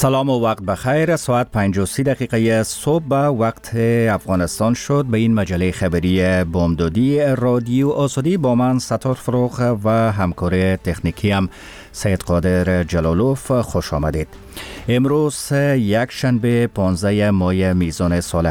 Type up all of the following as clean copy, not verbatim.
سلام و وقت بخیر. ساعت 5:30 صبح به وقت افغانستان شد. به این مجله خبری بامدادی رادیو آزادی با من ستار فروغ و همکار تکنیکیم سید قادر جلالوف خوش آمدید. امروز یک شنبه 15 ماه میزان سال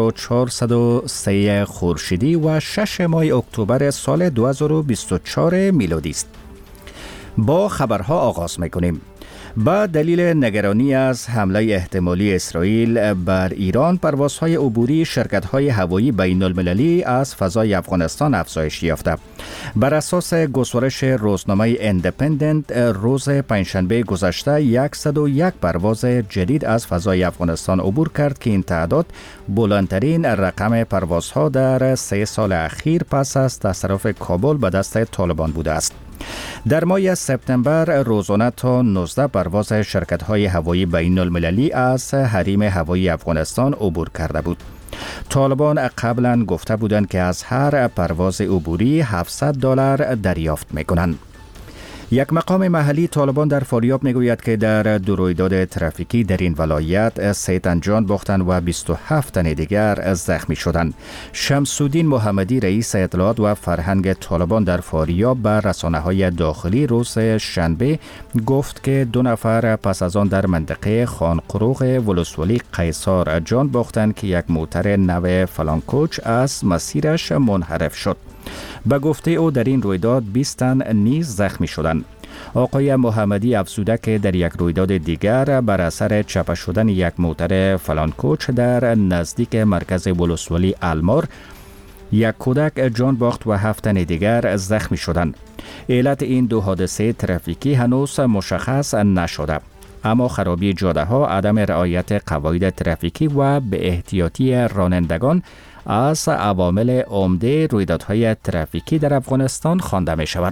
1403 خورشیدی و 6 ماه اکتبر سال 2024 میلادی است. با خبرها آغاز میکنیم. با دلیل نگرانی از حمله احتمالی اسرائیل بر ایران، پروازهای عبوری شرکت‌های هوایی بین المللی از فضای افغانستان افزایش یافته. بر اساس گزارش روزنامه اندپندنت، روز پنجشنبه گذشته 101 پرواز جدید از فضای افغانستان عبور کرد که این تعداد بلندترین رقم پروازها در 3 سال اخیر پس از تصرف کابل به دست طالبان بوده است. در ماه سپتامبر روزانه تا 19 پرواز شرکت‌های هوایی بین المللی از حریم هوایی افغانستان عبور کرده بود. طالبان قبلا گفته بودند که از هر پرواز عبوری $700 دریافت می‌کنند. یک مقام محلی طالبان در فاریاب میگوید که در 2 رویداد ترافیکی در این ولایت 3 تن جان باختند و 27 تن دیگر زخمی شدند. شمس‌الدین محمدی رئیس اطلاعات و فرهنگ طالبان در فاریاب به رسانه‌های داخلی روز شنبه گفت که 2 نفر پس از آن در منطقه خانقروغ ولسوالی قیصار جان باختند که یک موتر نو فلانکوچ از مسیرش منحرف شد. به گفته او در این رویداد 20 تن نیز زخمی شدند. آقای محمدی افزوده که در یک رویداد دیگر بر اثر چپه شدن یک موتر فلانکوچ در نزدیک مرکز ولسوالی المار، یک کودک جان باخت و 7 تن دیگر زخمی شدند. علت این 2 حادثه ترافیکی هنوز مشخص نشده، اما خرابی جاده ها، عدم رعایت قواعد ترافیکی و به احتیاطی رانندگان از عوامل عمده رویدادهای ترافیکی در افغانستان خوانده می شود.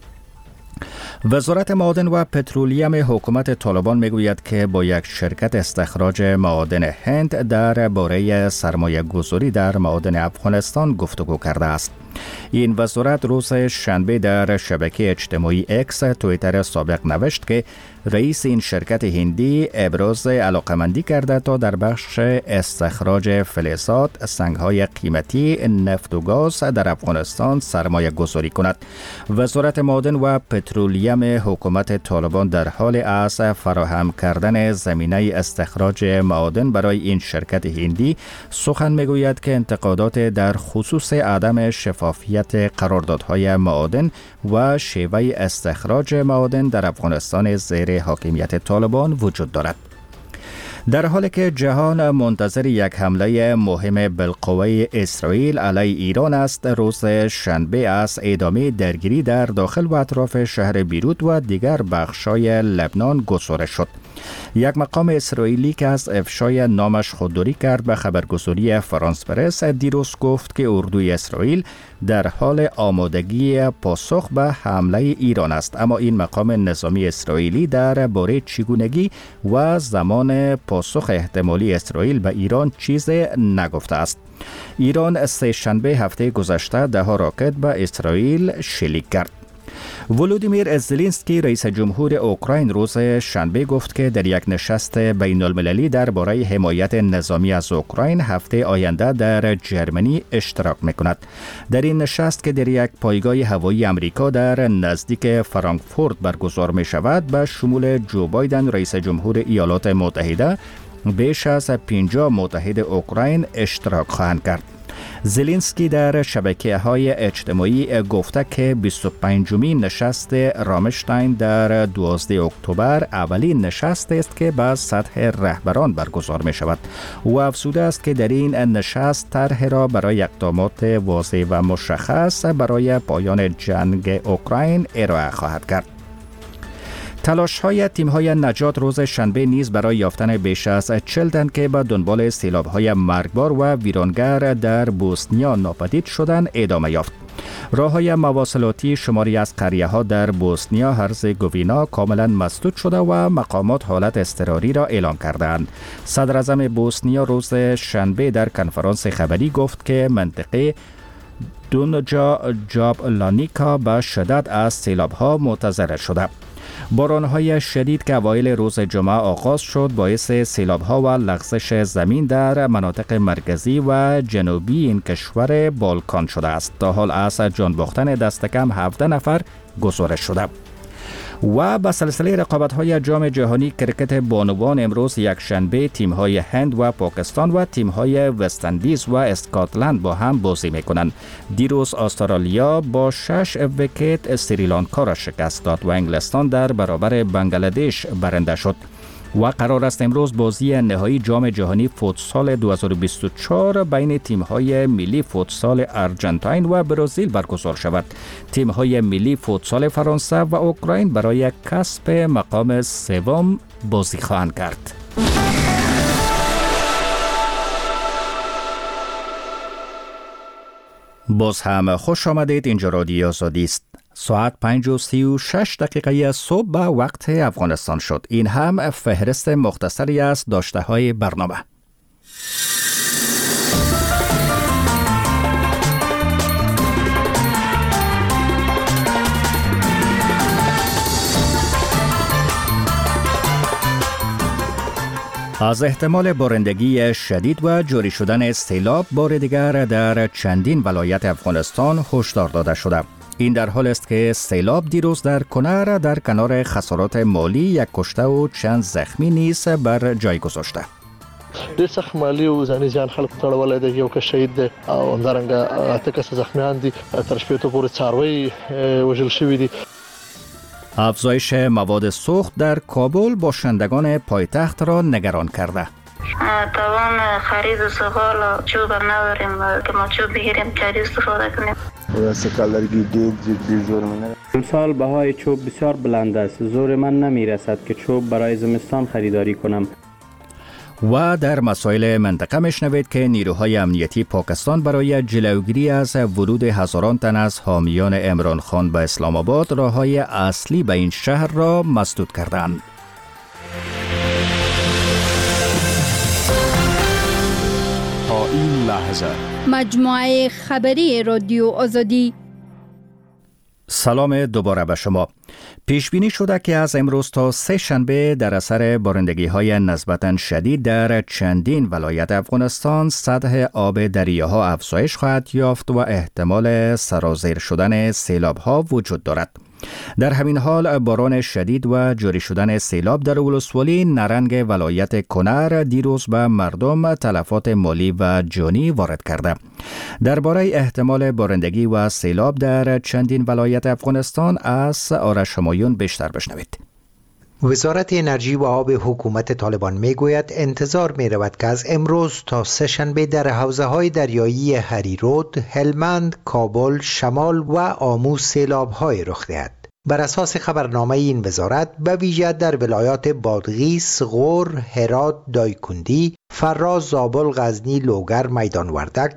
وزارت معادن و پترولیم حکومت طالبان میگوید که با یک شرکت استخراج معادن هند درباره سرمایه گذاری در معادن افغانستان گفتگو کرده است. این وزارت روز شنبه در شبکه اجتماعی اکس توییتر سابق نوشت که رئیس این شرکت هندی ابراز علاقمندی کرده تا در بخش استخراج فلزات، سنگ‌های قیمتی، نفت و گاز در افغانستان سرمایه گذاری کند. وزارت معادن و پترولیم حکومت طالبان در حال از فراهم کردن زمینه استخراج معادن برای این شرکت هندی سخن میگوید که انتقادات در خصوص عدم شفافیت قراردادهای معادن و شیوه استخراج معادن در افغانستان زیر حاکمیت طالبان وجود دارد. در حالی که جهان منتظر یک حمله مهم بالقوه اسرائیل علیه ایران است، روز شنبه از ادامه درگیری در داخل و اطراف شهر بیروت و دیگر بخش‌های لبنان گزارش شد. یک مقام اسرائیلی که از افشای نامش خودداری کرد به خبرگزاری فرانس پرس دیروز گفت که اردوی اسرائیل در حال آمادگی پاسخ به حمله ایران است، اما این مقام نظامی اسرائیلی درباره چگونگی و زمان پاسخ احتمالی اسرائیل به ایران چیز نگفته است. ایران سه شنبه هفته گذشته 10 راکت به اسرائیل شلیک کرد. ولودیمیر زلنسکی رئیس جمهور اوکراین روز شنبه گفت که در یک نشست بین المللی درباره حمایت نظامی از اوکراین هفته آینده در جرمنی اشتراک می‌کند. در این نشست که در یک پایگاه هوایی آمریکا در نزدیک فرانکفورت برگزار می‌شود، به شمول جو بایدن رئیس جمهور ایالات متحده بیش از 50 متحد اوکراین اشتراک خواهند کرد. زلنسکی در شبکه‌های اجتماعی گفته که 25مین نشست رامشتاین در 12 اکتبر اولین نشست است که به سطح رهبران برگزار می شود. او افزوده است که در این نشست طرح را برای اقدامات واضح و مشخص برای پایان جنگ اوکراین ارائه خواهد کرد. تلاش‌های تیم‌های نجات روز شنبه نیز برای یافتن بیش از 40 تن که به دنبال سیلاب‌های مرگبار و ویرانگر در بوسنیا ناپدید شدند ادامه یافت. راه‌های مواصلاتی شماری از قریه‌ها در بوسنیا هرزگوینا کاملا مسدود شده و مقامات حالت اضطراری را اعلام کردند. صدراعظم بوسنیا روز شنبه در کنفرانس خبری گفت که منطقه دونجا جابلانیکا به شدت از سیلاب‌ها متضرر شده. باران‌های شدید که اوایل روز جمعه آغاز شد باعث سیلاب‌ها و لغزش زمین در مناطق مرکزی و جنوبی این کشور بالکان شده است. تا حال از جان باختن دست کم 17 نفر گزارش شده. و با سلسله رقابت‌های جام جهانی کرکت بانوان امروز یکشنبه تیم‌های هند و پاکستان و تیم‌های وست‌اندیز و اسکاتلند با هم بازی می‌کنند. دیروز استرالیا با 6 ویکت سریلانکا را شکست داد و انگلستان در برابر بنگلادش برنده شد. و قرار است امروز بازی نهایی جام جهانی فوتسال 2024 بین تیم‌های ملی فوتسال ارژانتین و برزیل برگزار شود. تیم‌های ملی فوتسال فرانسه و اوکراین برای کسب مقام سوم بازی خواهند کرد. باز هم خوش آمدید. اینجا رادیو آزادی است. ساعت 5:36 صبح به وقت افغانستان شد. این هم فهرست مختصری از داشته‌های برنامه. از احتمال بارندگی شدید و جاری شدن سیلاب بار دیگر در چندین ولایت افغانستان هشدار داده شده. این در حال است که سیلاب دیروز در کنر در کنار خسارات مالی یک کشته و چند زخمی نیز بر جای گذاشته. ډېر سخت مالی او ځاني زیان خلکو تړولی دی. یو کس شهید دی او همدارنګه 8 کسه زخمیان دي. تر شپېتو پورې څاروي وژل شوي دي. افزایش مواد سوخت در کابل باشندگان پایتخت را نگران کرده. توان خرید و سفال چوب نداریم که ما چوب بگیریم چاری استفاده کنیم. امسال بهای چوب بسیار بلند است. زور من نمی رسد که چوب برای زمستان خریداری کنم. و در مسائل منطقه میشنوید که نیروهای امنیتی پاکستان برای جلوگیری از ورود هزاران تن از حامیان عمران خان به اسلام آباد راههای اصلی به این شهر را مسدود کردند. تا این لحظه مجموعه خبری رادیو آزادی. سلام دوباره به شما. پیش بینی شده که از امروز تا 3 شنبه در اثر بارندگی‌های نسبتاً شدید در چندین ولایت افغانستان سطح آب دریاها افزایش خواهد یافت و احتمال سرازیر شدن سیلاب‌ها وجود دارد. در همین حال باران شدید و جاری شدن سیلاب در ولسوالی نرنگ ولایت کنر دیروز به مردم تلفات مالی و جانی وارد کرده. درباره احتمال بارندگی و سیلاب در چندین ولایت افغانستان از آرش همایون بیشتر بشنوید. وزارت انرژی و آب حکومت طالبان میگوید انتظار می رود که از امروز تا 3 شنبه در حوزه‌های دریایی هریرود، هلمند، کابل، شمال و آمو سیلاب‌های رخ دهد. بر اساس خبرنامه این وزارت به ویژه در ولایات بادغیس، غور، هرات، دایکندی، فرا، زابل، غزنی، لوگر، میدان وردک،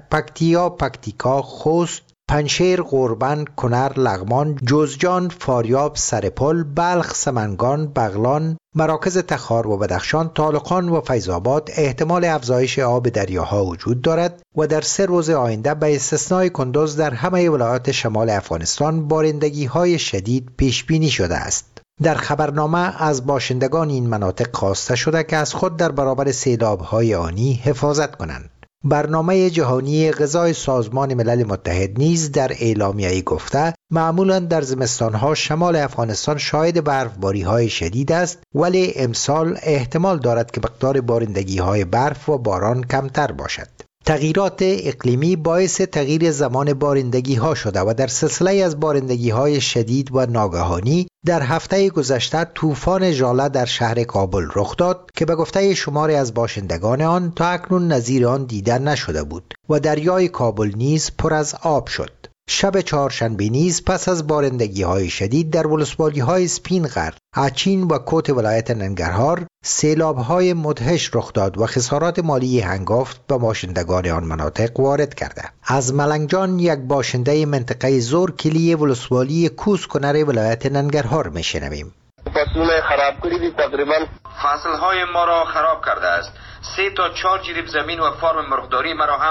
پکتیکا، خوست، پنشیر، قربن، کنر، لغمان، جوزجان، فاریاب، سرپل، بلخ، سمنگان، بغلان، مراکز تخار و بدخشان، طالقان و فیض‌آباد احتمال افزایش آب دریاها وجود دارد و در 3 روز آینده به استثنای کندوز در همه ولایات شمال افغانستان بارندگی‌های شدید پیش بینی شده است. در خبرنامه از باشندگان این مناطق خواسته شده که از خود در برابر سیلاب‌های آنی حفاظت کنند. برنامه جهانی غذای سازمان ملل متحد نیز در اعلامیه‌ای گفته معمولاً در زمستان‌ها شمال افغانستان شاهد برفباری‌های شدید است، ولی امسال احتمال دارد که مقدار بارندگی‌های برف و باران کمتر باشد. تغییرات اقلیمی باعث تغییر زمان بارندگی‌ها شده و در سلسله از بارندگی‌های شدید و ناگهانی در هفته گذشته طوفان ژاله در شهر کابل رخ داد که به گفته شماری از باشندگان آن تا اکنون نظیر آن دیده نشده بود و دریای کابل نیز پر از آب شد. شب چهارشنبه نیز پس از بارندگی‌های شدید در ولسوالی‌های سپینغر، اچین و کوت ولایت ننگرهار سیلاب‌های مدهش رخ داد و خسارات مالی هنگفت به باشندگان آن مناطق وارد کرده. از ملنگجان یک باشنده منطقه زورکلی ولسوالی کوس کنر ولایت ننگرهار میشنویم. فصلونه خراب کردی دی، تقریبا فصل‌های ما را خراب کرده است. 3 تا 4 جریب زمین و فارم مرغداری مرا هم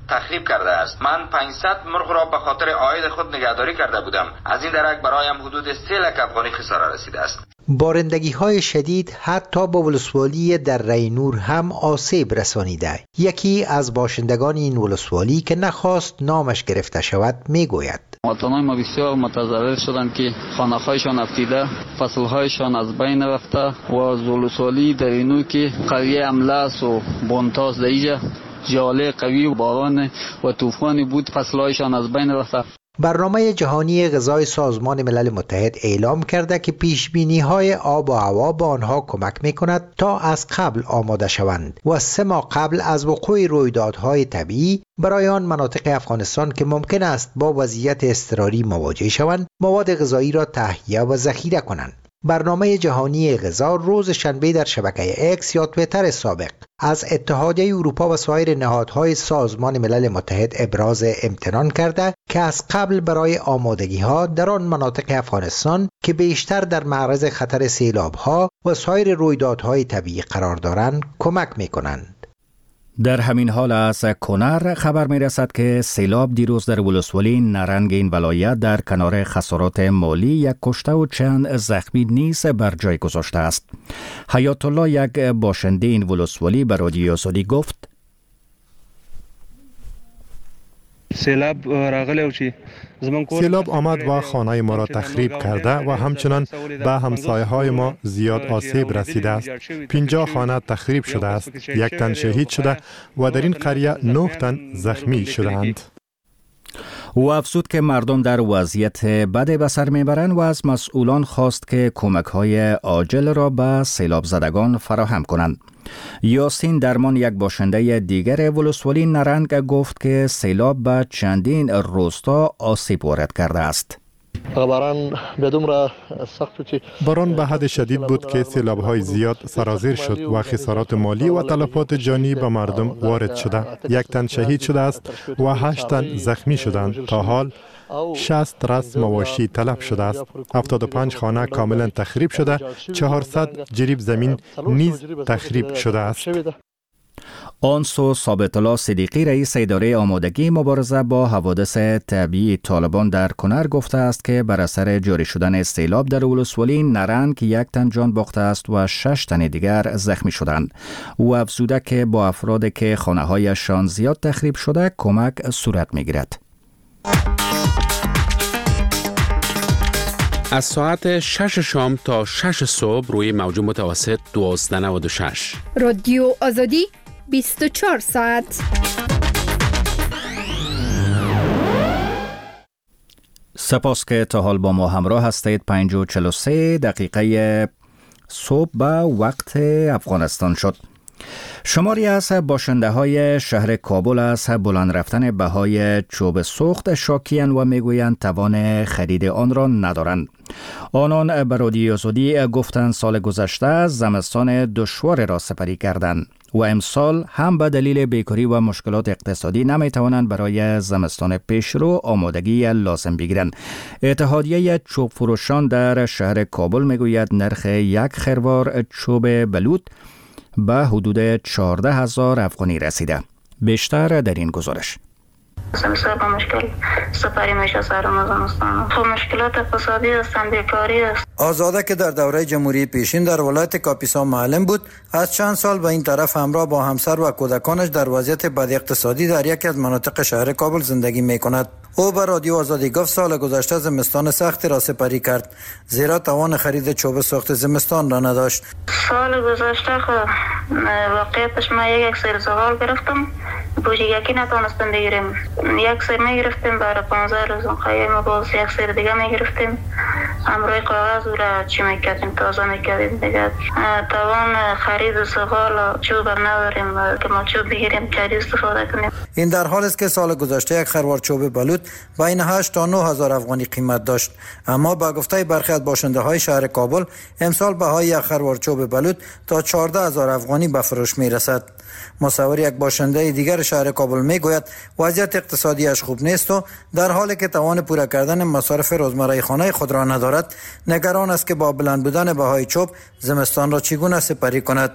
تخریب کرده است. من 500 مرغ را به خاطر عاید خود نگهداری کرده بودم. از این درک برایم حدود 3 لک افغانی خساره رسیده است. بارندگی های شدید حتی به ولسوالی دره نور هم آسیب رسانیده. یکی از باشندگان این ولسوالی که نخواست نامش گرفته شود میگوید: مواطنان ما بسیار متضرر شدند که خانه‌هایشان افتیده، فصل‌هایشان از بین رفته و از ولسوالی دره نور که قریه املاس و بونتاس دیجا جاله قوی و باران و طوفانی بود، فصل‌هایشان از بین رفته. برنامه جهانی غذای سازمان ملل متحد اعلام کرده که پیشبینی‌های آب و هوا به آنها کمک می‌کند تا از قبل آماده شوند و 3 ماه قبل از وقوع رویدادهای طبیعی برای آن مناطق افغانستان که ممکن است با وضعیت اضطراری مواجه شوند، مواد غذایی را تهیه و ذخیره کنند. برنامه جهانی غذا روز شنبه در شبکه اکس یا توییتر سابق از اتحادیه اروپا و سایر نهادهای سازمان ملل متحد ابراز امتنان کرده که از قبل برای آمادگی‌ها در آن مناطق افغانستان که بیشتر در معرض خطر سیلاب‌ها و سایر رویدادهای طبیعی قرار دارند کمک می‌کنند. در همین حال از کنر خبر می رسد که سیلاب دیروز در ولسوالی نرنگ این ولایت در کنار خسارات مالی 1 کشته و چند زخمی نیز بر جای گذاشته است. حیات الله، یک باشنده این ولسوالی، به رادیو آزادی گفت: سیلاب آمد و خانه ما را تخریب کرده و همچنان به همسایه های ما زیاد آسیب رسیده است. 50 خانه تخریب شده است، 1 تن شهید شده و در این قریه 9 تن زخمی شدند. او افزود که مردم در وضعیت بد به سر میبرند و از مسئولان خواست که کمک‌های عاجل را به سیلاب زدگان فراهم کنند. یاسین درمان، یک باشنده دیگر ولسوالی نرنگ، گفت که سیلاب به چندین روستا آسیب وارد کرده است. باران به حد شدید بود که سیلاب‌های زیاد سرازیر شد و خسارات مالی و تلفات جانی به مردم وارد شده. 1 تن شهید شده است و 8 تن زخمی شدند. تا حال 60 رأس مواشی تلف شده است. 75 خانه کاملا تخریب شده، 400 جریب زمین نیز تخریب شده است. آن سو ثابت الله صدیقی، رئیس اداره آمادگی مبارزه با حوادث طبیعی طالبان در کنر، گفته است که بر اثر جاری شدن سیلاب در ولسوالی نرنگ 1 تن جان باخته است و 6 تن دیگر زخمی شدند. او افزوده که با افرادی که خانه‌هایشان زیاد تخریب شده کمک صورت می‌گیرد. از ساعت 6 شام تا 6 صبح روی موج متوسط 1296 رادیو آزادی 24 ساعت. سپاس که تا حال با ما همراه هستید. 5:43 دقیقه صبح به وقت افغانستان شد. شماری از باشنده های شهر کابل از بلند رفتن بهای چوب سوخت شاکیان و میگویند توان خرید آن را ندارند. آنان به رادیو آزادی گفتند سال گذشته زمستان دشوار را سپری کردند و امسال هم به دلیل بیکاری و مشکلات اقتصادی نمیتوانند برای زمستان پیشرو آمادگی لازم بگیرند. اتحادیه چوب فروشان در شهر کابل میگوید نرخ 1 خروار چوب بلوط به حدود 14,000 افغانی رسیده. بیشتر در این گزارش. سمسر با مشکل سپری میشه سر زمستان. خب مشکلات اقتصادی هستند، بیکاری است. آزاده که در دوره جمهوری پیشین در ولایت کاپیسا معلم بود، از چند سال به این طرف همراه با همسر و کودکانش در وضعیت بد اقتصادی در یکی از مناطق شهر کابل زندگی میکند. او به رادیو آزادی گفت سال گذشته زمستان سختی را سپری کرد، زیرا توان خرید چوب سوخت زمستان را نداشت. سال گذشته خب واقعیتش ما یک سری زغال گرفتم، بوجی یکی نتونستم بگیریم. یک سری میگرفتیم برای 15 روز، خیلی باز یک سری دیگه میگرفتیم. امروی کاغذ را چی میکردیم، تازه میکردیم دیگه. توان خرید زغال چوب نداریم که ما چوب بگیریم چری استفاده کنیم. این در حال است که سال گذشته 1 خروار چوب بلوط بین 8 تا 9,000 افغانی قیمت داشت، اما با گفته برخی از باشنده های شهر کابل امسال بهای 1 خروار چوب بلوط تا 14,000 افغانی به فروش میرسد. مصور یک باشنده دیگر شهر کابل میگوید وضعیت اقتصادیش خوب نیست و در حالی که توان پورا کردن مصارف روزمره خانه خود را ندارد. وزارت نگران است که با بلند بودن بهای چوب زمستان را چگونه سپری کند.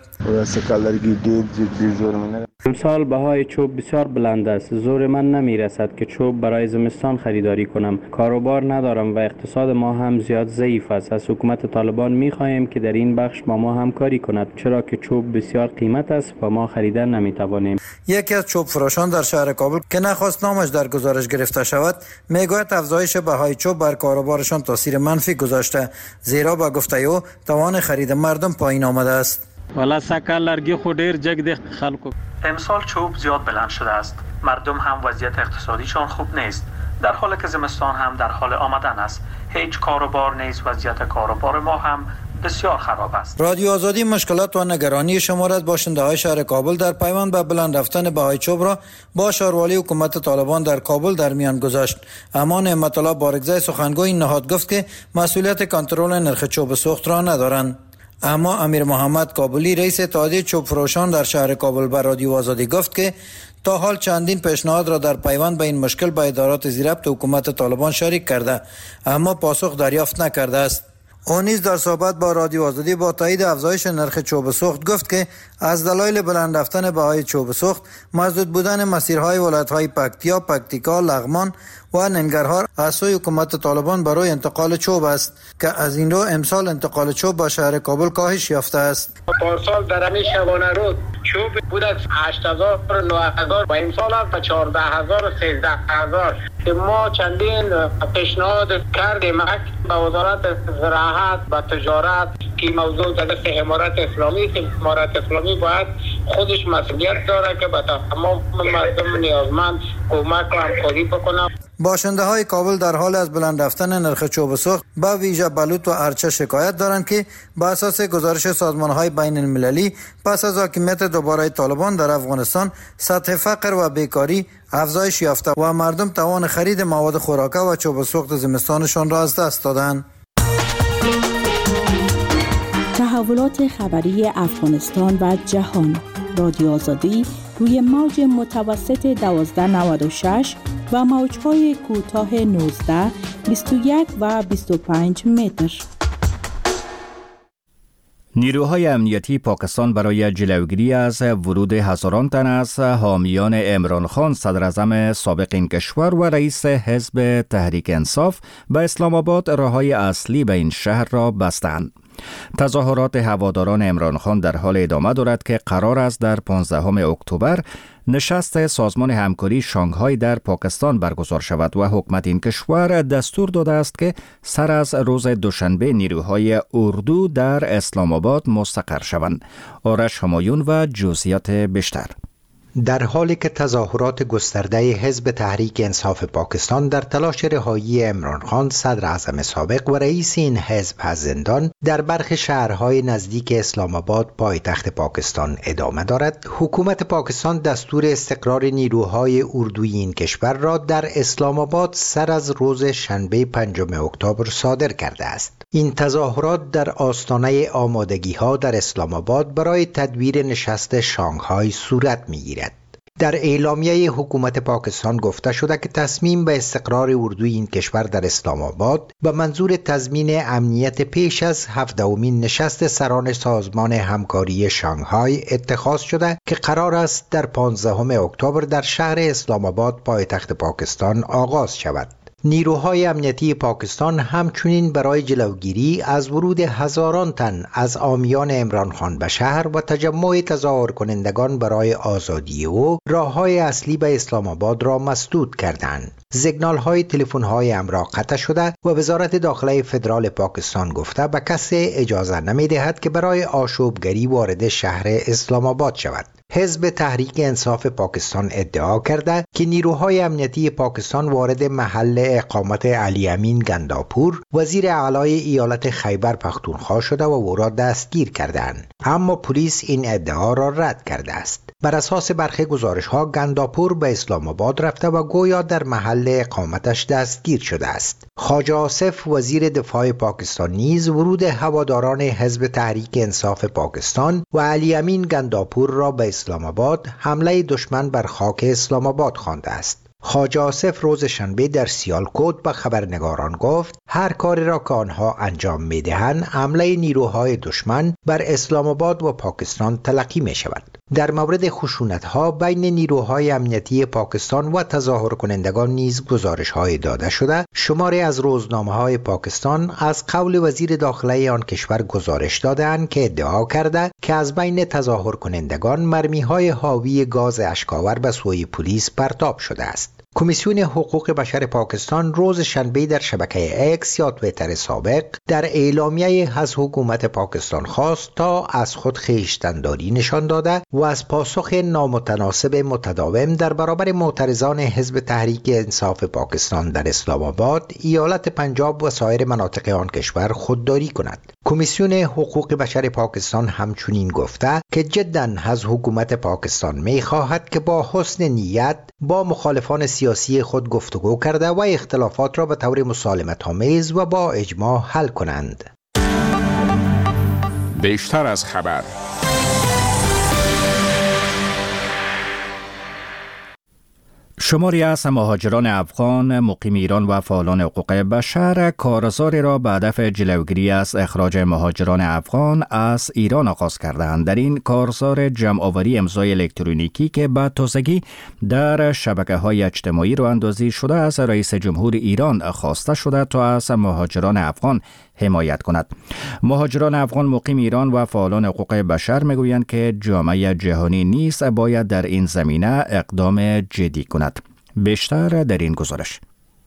امسال بهای چوب بسیار بلند است. زور من نمی رسد که چوب برای زمستان خریداری کنم. کاروبار ندارم و اقتصاد ما هم زیاد ضعیف است. از حکومت طالبان می خواهیم که در این بخش با ما همکاری کند، چرا که چوب بسیار قیمت است و ما خریدن نمی توانیم. یکی از چوب فروشان در شهر کابل که نخواست نامش در گزارش گرفته شود میگوید افزایش بهای چوب بر کاروبارشان تاثیر منفی گذاشته، زیرا با گفته او توان خرید مردم پایین آمده است. والا سکالرگی خود دیر جگد خلکو. امسال چوب زیاد بلند شده است. مردم هم وضعیت اقتصادیشان خوب نیست. در حالی که زمستان هم در حال آمدن است. هیچ کاروبار نیست. وضعیت کاروبار ما هم بسیار خراب است. رادیو آزادی مشکلات و نگرانی شمار از باشنده‌های شهر کابل در پیوند به بلند رفتن بهای چوب را با شاروالی حکومت طالبان در کابل در میان گذاشت. اما نعمت الله بارگزای سخنگوی این نهاد گفت که مسئولیت کنترل نرخ چوب سوخت را ندارند. اما امیر محمد کابلی رئیس اتحادیه چوب فروشان در شهر کابل به رادیو آزادی گفت که تا حال چندین پیشنهاد را در پیوند به این مشکل به ادارات زیربط حکومت طالبان شریک کرده اما پاسخ دریافت نکرده است. او نیز در صحبت با رادیو آزادی با تایید افزایش نرخ چوب سوخت گفت که از دلایل بلند رفتن بهای چوب سوخت مسدود بودن مسیرهای ولایت‌های پکتیا، پکتیکا، لغمان و ننگرهار از سوی حکومت طالبان برای انتقال چوب است که از این رو امسال انتقال چوب به شهر کابل کاهش یافته است. پارسال در همین شبانه روز چوب بود از 8000 و 9000 و امسال از 14000 و 13000 که ما چندین پیشنهاد کردیم به وزارت زراعت و تجارت که موضوع در دست امارت اسلامی که امارت اسلامی باید خودش مسئولیت داره که به تمام مردم نیازمند کمک و همکاری بکنه. باشنده های کابل در حال از بلند رفتن نرخ چوب سوخت به ویژه بلوط و ارچه شکایت دارند که بر اساس گزارش سازمان های بین المللی پس از حاکمیت دوباره طالبان در افغانستان سطح فقر و بیکاری افزایش یافته و مردم توان خرید مواد خوراکه و چوب سوخت زمستانشان را از دست دادند. تحولات خبری افغانستان و جهان. رادیو آزادی روی موج متوسط 1296 و موج‌های کوتاه 19، 21 و 25 متر. نیروهای امنیتی پاکستان برای جلوگیری از ورود هزاران تن از حامیان عمران خان صدراعظم سابق این کشور و رئیس حزب تحریک انصاف به اسلام آباد راههای اصلی به این شهر را بستند. تظاهرات هواداران عمران خان در حال ادامه دارد که قرار است در 15 اکتبر نشست سازمان همکاری شانگهای در پاکستان برگزار شود و حکومت این کشور دستور داده است که سر از روز دوشنبه نیروهای اردو در اسلام آباد مستقر شوند. آرش همایون و جزئیات بیشتر. در حالی که تظاهرات گسترده حزب تحریک انصاف پاکستان در تلاش رهایی عمران خان صدر اعظم سابق و رئیس این حزب از زندان در برخی شهرهای نزدیک اسلام آباد پایتخت پاکستان ادامه دارد، حکومت پاکستان دستور استقرار نیروهای اردوی این کشور را در اسلام آباد سر از روز شنبه 5 اکتبر صادر کرده است. این تظاهرات در آستانه آمادگی‌ها در اسلام آباد برای تدویر نشست شانگهای صورت می‌گیرد. در اعلامیه حکومت پاکستان گفته شده که تصمیم به استقرار اردوی این کشور در اسلام آباد به منظور تضمین امنیت پیش از 17مین نشست سران سازمان همکاری شانگهای اتخاذ شده که قرار است در 15 اکتبر در شهر اسلام آباد پایتخت پاکستان آغاز شود. نیروهای امنیتی پاکستان همچنین برای جلوگیری از ورود هزاران تن از حامیان عمران خان به شهر و تجمع تظاهر کنندگان برای آزادی او راههای اصلی به اسلام آباد را مسدود کردند. سیگنال های تلفن های امرا قطع شده و وزارت داخله فدرال پاکستان گفته به کسی اجازه نمی دهد که برای آشوبگری وارد شهر اسلام آباد شود. حزب تحریک انصاف پاکستان ادعا کرده که نیروهای امنیتی پاکستان وارد محل اقامت علی امین گنداپور وزیر اعلی ایالت خیبر پختونخوا شده و او را دستگیر کردند، اما پلیس این ادعا را رد کرده است. بر اساس برخی گزارش‌ها گنداپور به اسلام آباد رفته و گویا در محل اقامتش دستگیر شده است. خواجه آصف وزیر دفاع پاکستان نیز ورود هواداران حزب تحریک انصاف پاکستان و علی امین گنداپور را به اسلام آباد حمله دشمن بر خاک اسلام آباد خوانده است. خواجه آصف روز شنبه در سیالکوت به خبرنگاران گفت هر کاری را که آنها انجام می‌دهند حمله نیروهای دشمن بر اسلام آباد و پاکستان تلقی می شود. در مورد خشونت‌ها بین نیروهای امنیتی پاکستان و تظاهر کنندگان نیز گزارش‌های داده شده. شماری از روزنامه‌های پاکستان از قول وزیر داخله آن کشور گزارش دادند که ادعا کرده که از بین تظاهر کنندگان مرمی‌های حاوی گاز اشک‌آور به سوی پلیس پرتاب شده است. کمیسیون حقوق بشر پاکستان روز شنبه در شبکه اکس یا توییتر سابق در اعلامیه از حکومت پاکستان خواست تا از خود خویشتن‌داری نشان داده و از پاسخ نامتناسب متداوم در برابر معترضان حزب تحریک انصاف پاکستان در اسلام آباد، ایالت پنجاب و سایر مناطق آن کشور خودداری کند. کمیسیون حقوق بشر پاکستان همچنین گفته که جداً از حکومت پاکستان می‌خواهد که با حسن نیت با مخالفان سیاسی خود گفتگو کرده و اختلافات را به طور مسالمت‌آمیز و با اجماع حل کنند. بیشتر از خبر. شماری از مهاجران افغان مقیم ایران و فعالان حقوق بشر کارزاری را به هدف جلوگیری از اخراج مهاجران افغان از ایران آغاز کردند. در این کارزار جمع‌آوری امضای الکترونیکی که به تازگی در شبکه‌های اجتماعی راه اندازی شده از رئیس جمهور ایران خواسته شده تا از مهاجران افغان حمایت کند. مهاجران افغان مقیم ایران و فعالان حقوق بشر میگویند که جامعه جهانی نیز باید در این زمینه اقدام جدی کند. بیشتر در این گزارش.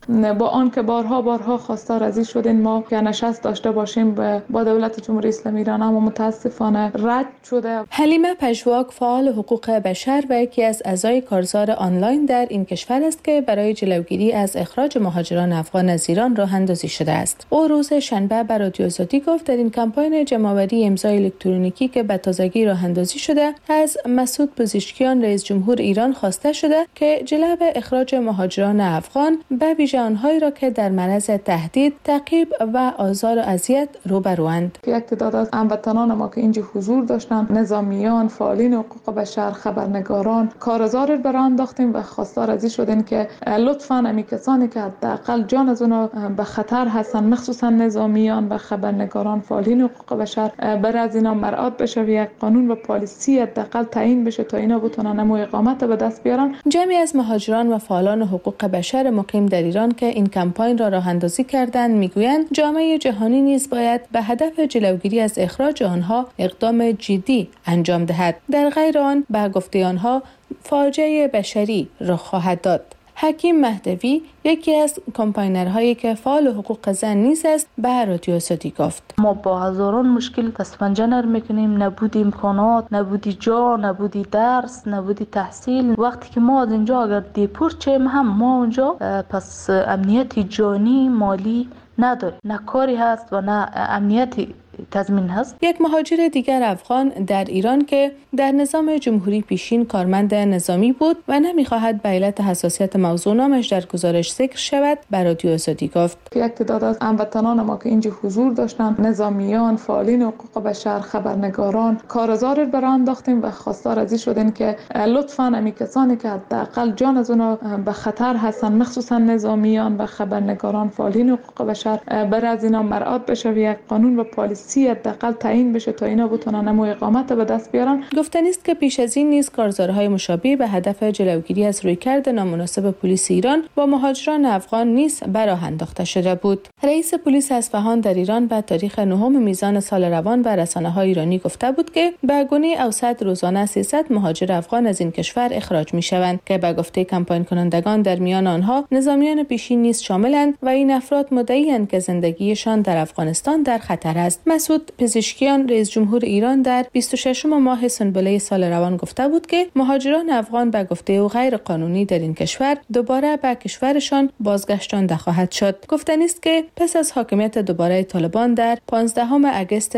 با آن که بارها خواستار از این شدیم ما که نشست داشته باشیم با دولت جمهوری اسلامی ایران، اما متاسفانه رد شده. حلیمه پژواک فعال حقوق بشر و یکی از اعضای کارزار آنلاین در این کشور است که برای جلوگیری از اخراج مهاجران افغان از ایران راه اندازی شده است. او روز شنبه به رادیو آزادی گفت در این کمپاین جمع‌آوری امضای الکترونیکی که به تازگی راه اندازی شده از مسعود پزشکیان رئیس جمهور ایران خواسته شده که جلب اخراج مهاجران افغان به ویژه آنهایی را که در معرض تهدید، تعقیب و آزار و اذیت روبروند. یک تعداد از هموطنان ما که اینجا حضور داشتند، نظامیان، فعالین حقوق بشر، خبرنگاران، کارزار برای انداختیم و خواستار از این شدیم که لطفاً امی کسانی که حداقل جان از اونا به خطر هستن، مخصوصا نظامیان و خبرنگاران، فعالین حقوق بشر، برای از اینا مراعات بشه و یک قانون و پالیسی حداقل تعیین بشه تا اینا بتونن نمو اقامت به دست بیارن. جمعی از مهاجران و فعالان حقوق بشر مقیم در ایران که این کمپاین را راه اندازی کردند میگویند جامعه جهانی نیز باید به هدف جلوگیری از اخراج آنها اقدام جدی انجام دهد. در غیر آن به گفته آنها فاجعه بشری رخ خواهد داد. حکیم مهدوی یکی از کمپاینرهایی که فعال حقوق زن نیز است به رادیو آزادی گفت ما با هزاران مشکل پس‌پنجه نرم میکنیم، نبودی امکانات، نبودی جا، نبودی درس، نبودی تحصیل. وقتی که ما از اینجا اگر دیپورت شیم هم ما اونجا پس امنیت جانی مالی نداریم، نه کاری هست و نه امنیتی تضمین هست. یک مهاجر دیگر افغان در ایران که در نظام جمهوری پیشین کارمند نظامی بود و نمیخواهد به علت حساسیت موضوع نامش در گزارش ذکر شود به رادیو آزادی گفت یک تعداد از هموطنان ما که اینجا حضور داشتند، نظامیان، فعالین حقوق بشر، خبرنگاران، کارزار برای انداختیم و خواستار از این شدیم که لطفاً امی کسانی که حداقل جان از اونا به خطر هستن، مخصوصا نظامیان و خبرنگاران، فعالین حقوق بشر، برای از اینا مراعات بشه و یک قانون و پالیسی حداقل تعیین بشه تا اینا بتونن نمو اقامت به دست بیارن. گفتنی است که پیش از این نیز کارزارهای مشابه به هدف جلوگیری از رویکرد نامناسب پلیس ایران با مهاجران افغان نیز به راه انداخته شده بود. رئیس پلیس اصفهان در ایران به تاریخ 9 میزان سال روان به رسانه‌های ایرانی گفته بود که به گونه اوسط روزانه 300 مهاجر افغان از این کشور اخراج می‌شوند که به گفته کمپاین کنندگان در میان آنها نظامیان پیشین نیز شاملند و این افراد مدعی‌اند که زندگیشان در افغانستان در خطر است. مسعود پزشکیان رئیس جمهور ایران در 26 ماه سنبله سال روان گفته بود که مهاجران افغان به گفته او غیر قانونی در این کشور دوباره به کشورشان بازگشتانده خواهد شد. گفتنی است که پس از حاکمیت دوباره طالبان در 15 اگست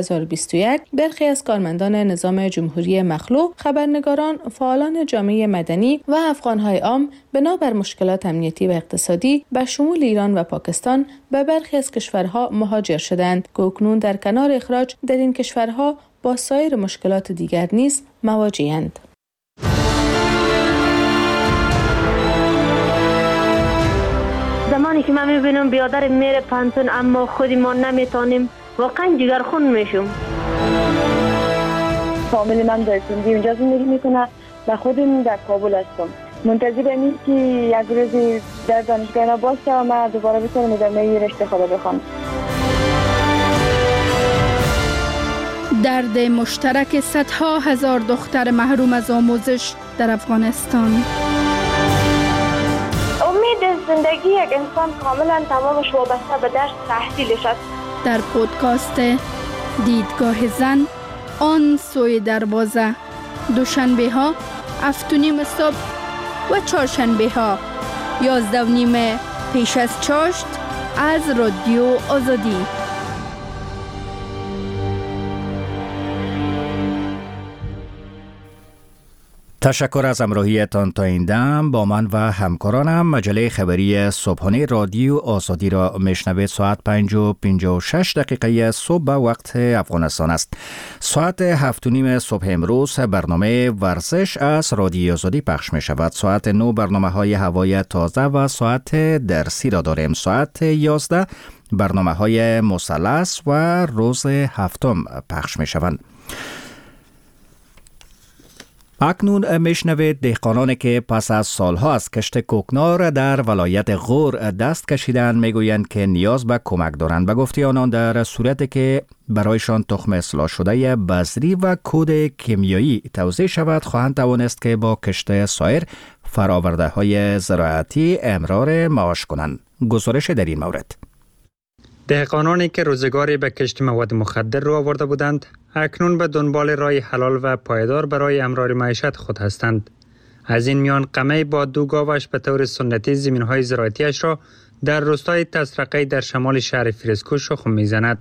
2021 برخی از کارمندان نظام جمهوری مخلوع، خبرنگاران، فعالان جامعه مدنی و افغان‌های عام بنابر مشکلات امنیتی و اقتصادی به شمول ایران و پاکستان به برخی از کشورها مهاجر شدند که اکنون در کنار اخراج در این کشورها با سایر مشکلات دیگر نیز مواجه‌اند. زمانی که من میبینم بیادر میره پانتون اما خودی ما نمیتونیم، واقعا جگرخون میشم. فامیلی من در سندی اونجا زندگی میکنه و خودم در کابل هستم. منتظر امید که یک روزی در دانشگاه باشه و من دوباره بتونم ادامه رشته خود بخونم. درد مشترک صدها هزار دختر محروم از آموزش در افغانستان. امید زندگی یک انسان کاملا تمامش وابسته به درس تحصیلش است. در پودکاست دیدگاه زن آن سوی دروازه، دوشنبه ها 7:30 صبح و چهارشنبه ها 11:30 پیش از چاشت از رادیو آزادی. تشکر از همراهیتان تا این دم. با من و همکارانم مجله خبری صبحانه رادیو آزادی را میشنوید. ساعت 5:56 صبح به وقت افغانستان است. ساعت 7:30 صبح امروز برنامه ورزش از رادیو آزادی پخش می شود. ساعت 9 برنامه های هوای تازه و ساعت درسی را داریم. ساعت 11 برنامه های مثلث و روز هفتم پخش می شوند. اکنون میشنوید دهقانانی که پس از سالها از کشت کوکنار در ولایت غور دست کشیدند میگویند که نیاز به کمک دارند. به گفته آنان در صورتی که برایشان تخم اصلاح شده بذری و کود کیمیایی توزیع شود خواهند توانست که با کشت سایر فراورده های زراعتی امرار معاش کنند. گزارش در این مورد. دهقانانی که روزگاری به کشت مواد مخدر رو آورده بودند اکنون به دنبال راه حلال و پایدار برای امرار معیشت خود هستند. از این میان قمه با 2 گاوش به طور سنتی زمین‌های زراعتیش را در روستای تسرقه در شمال شهر فیروزکوه شخم می‌زند.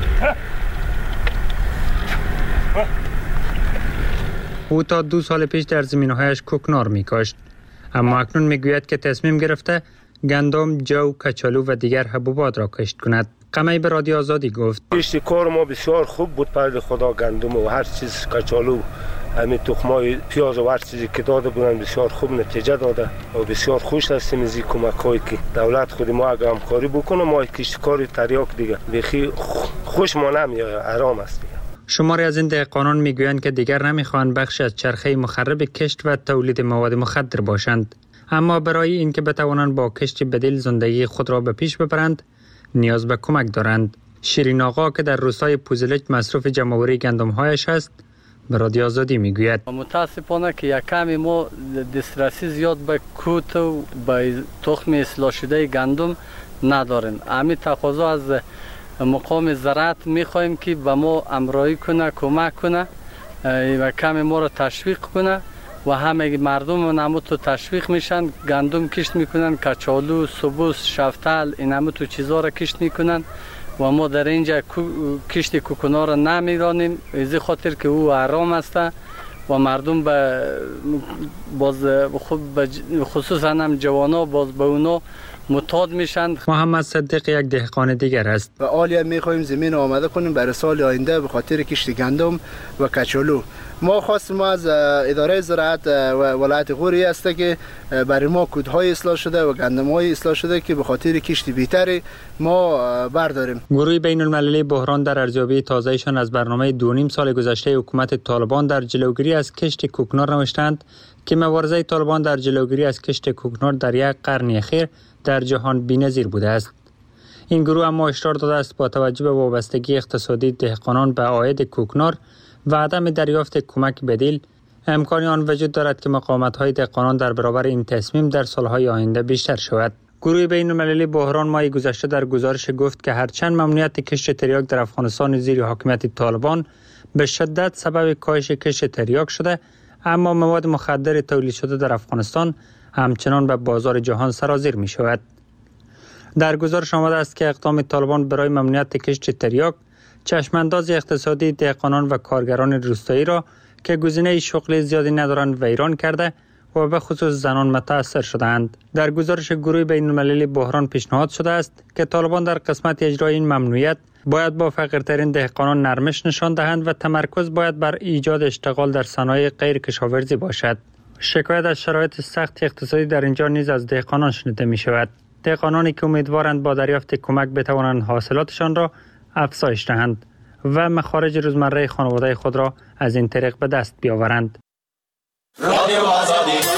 او تا 2 سال پیش در زمین‌هایش کوکنار می‌کاشت، اما اکنون می‌گوید که تصمیم گرفته گندم، جو، کچالو و دیگر حبوبات را کشت کند. قمه به رادیو آزادی گفت کشت کار ما بسیار خوب بود. پرد خدا گندم و هر چیز، کچالو، همین تخمای پیاز و هر چیزی که داده بودن بسیار خوب نتیجه داده و بسیار خوش هستیم از این کمک‌هایی که دولت خود ما اگه همکاری بکنه ما کشتکاری تریاک دیگه بخی خوش ما نمیاد، آرام است دیگه. شماری از این دهقانان میگویند که دیگر نمیخوان بخش از چرخه مخرب کشت و تولید مواد مخدر باشند، اما برای اینکه بتوانند با کشت بدیل زندگی خود را به پیش ببرند نیاز به کمک دارند. شیرین آقا که در روستای پوزلج مصروف جمع‌آوری گندم‌هایش است به رادیو آزادی میگوید متاسفانه که یک کمی ما دسترسی زیاد به کوت و به تخم اصلاح شده گندم نداریم. همین تقاضا از مقام زراعت میخواهیم که به ما امرایی کنه، کمک کنه و کمی ما را تشویق کنه و همه مردم نمو تو تشویق میشن، گندم کشت میکنن، کچالو، سبوس، شفتل، این همه تو چیزا را کشت میکنن و ما در اینجا کشت کوکنار را نمیرانیم از خاطر که او آرام است و مردم خصوصا هم جوانا باز به اونا معتاد میشن. محمد صدیق یک دهقان دیگر است. و عالی میخوایم زمین آماده کنیم برای سال آینده به خاطر کشت گندم و کچالو. ما خواستیم از اداره زراعت و ولایت غوری است که برای ما کودهای اصلاح شده و گندم‌های اصلاح شده که به خاطر کشت بهتری ما برداریم. گروه بین المللی بحران در ارزیابی تازه‌شان از برنامه 2.5 سال گذشته حکومت طالبان در جلوگیری از کشت کوکنار نوشتند که مبارزه طالبان در جلوگیری از کشت کوکنار در یک قرن اخیر در جهان بی‌نظیر بوده است. این گروه اما هشدار داده است با توجه به وابستگی اقتصادی دهقانان به عاید کوکنار و عدم دریافت کمک بدیل امکانی آن وجود دارد که مقاومت‌های دهقانان در برابر این تصمیم در سالهای آینده بیشتر شود. گروه بین المللی بحران ماه گذشته در گزارش گفت که هرچند ممنوعیت کشت تریاک در افغانستان زیر حاکمیت طالبان به شدت سبب کاهش کشت تریاک شده، اما مواد مخدر تولید شده در افغانستان همچنان به بازار جهان سرازیر می شود. در گزارش آمده است که اقدام طالبان برای ممنوعیت کشت تریاک چشمانداز اقتصادی دهقانان و کارگران روستایی را که گزینه شغل زیادی ندارند ویران کرده و به خصوص زنان متاثر شدند. در گزارش گروه بین المللی بحران پیشنهاد شده است که طالبان در قسمت اجرای این ممنوعیت باید با فقیرترین دهقانان نرمش نشان دهند و تمرکز باید بر ایجاد اشتغال در صنایع غیر کشاورزی باشد. شکایت از شرایط سخت اقتصادی در اینجا نیز از دهقانان شنیده می شود. دهقانانی که امیدوارند با دریافت کمک بتوانند حاصلاتشان را افزایش دهند و مخارج روزمره خانواده خود را از این طریق به دست بیاورند. رادیو آزادی